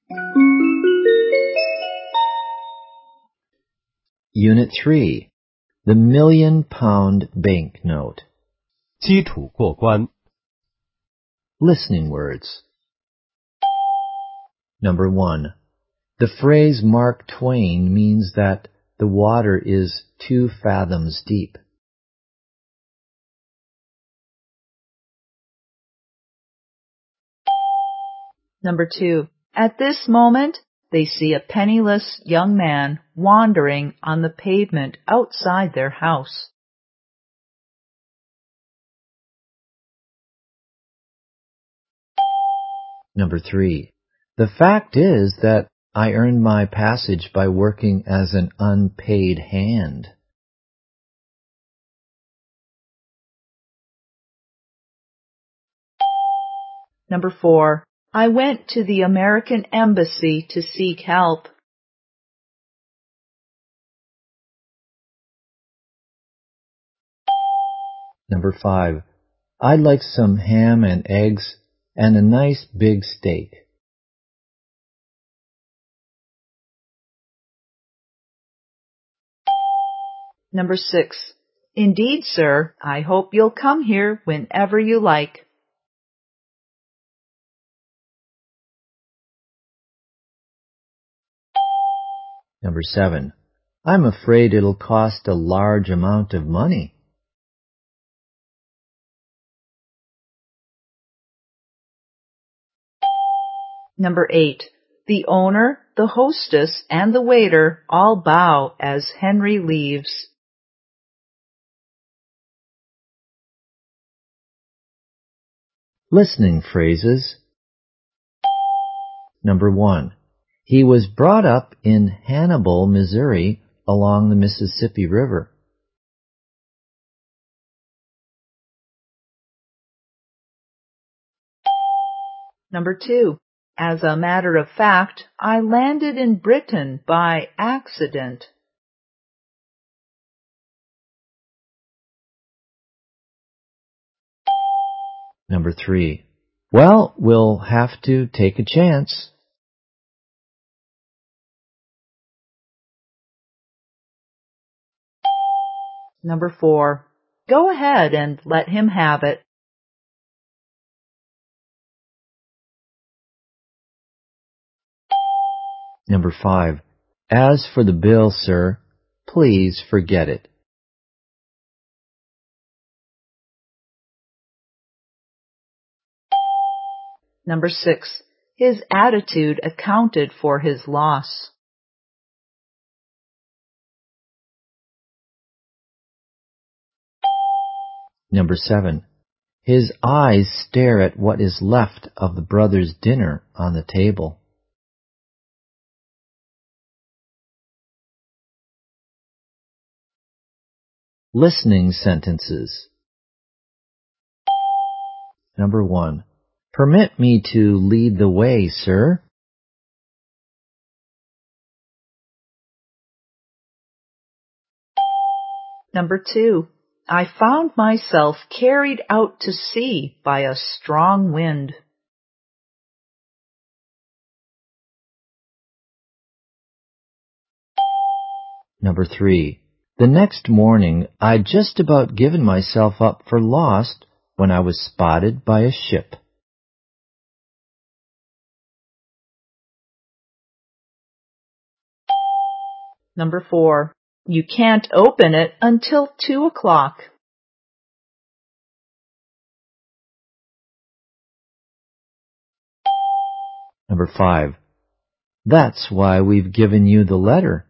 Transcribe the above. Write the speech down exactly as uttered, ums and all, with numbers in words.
Unit three. The Million Pound Banknote. 基础过关 Listening words. Number one. The phrase Mark Twain means that the water is two fathoms deep. Number two. At this moment, they see a penniless young man wandering on the pavement outside their house. Number three. The fact is that I earned my passage by working as an unpaid hand. Number four. I went to the American Embassy to seek help. Number five. I'd like some ham and eggs and a nice big steak. Number six. Indeed, sir, I hope you'll come here whenever you like. Number seven. I'm afraid it'll cost a large amount of money. Number eight. The owner, the hostess, and the waiter all bow as Henry leaves. Listening phrases. Number one. He was brought up in Hannibal, Missouri, along the Mississippi River. Number two. As a matter of fact, I landed in Britain by accident. Number three. Well, we'll have to take a chance. Number four. Go ahead and let him have it. Number five. As for the bill, sir, please forget it. Number six. His attitude accounted for his loss. Number seven. His eyes stare at what is left of the brothers' dinner on the table. Listening sentences. Number one. Permit me to lead the way, sir. Number two. I found myself carried out to sea by a strong wind. Number three. The next morning, I'd just about given myself up for lost when I was spotted by a ship. Number four. You can't open it until two o'clock. Number five. That's why we've given you the letter.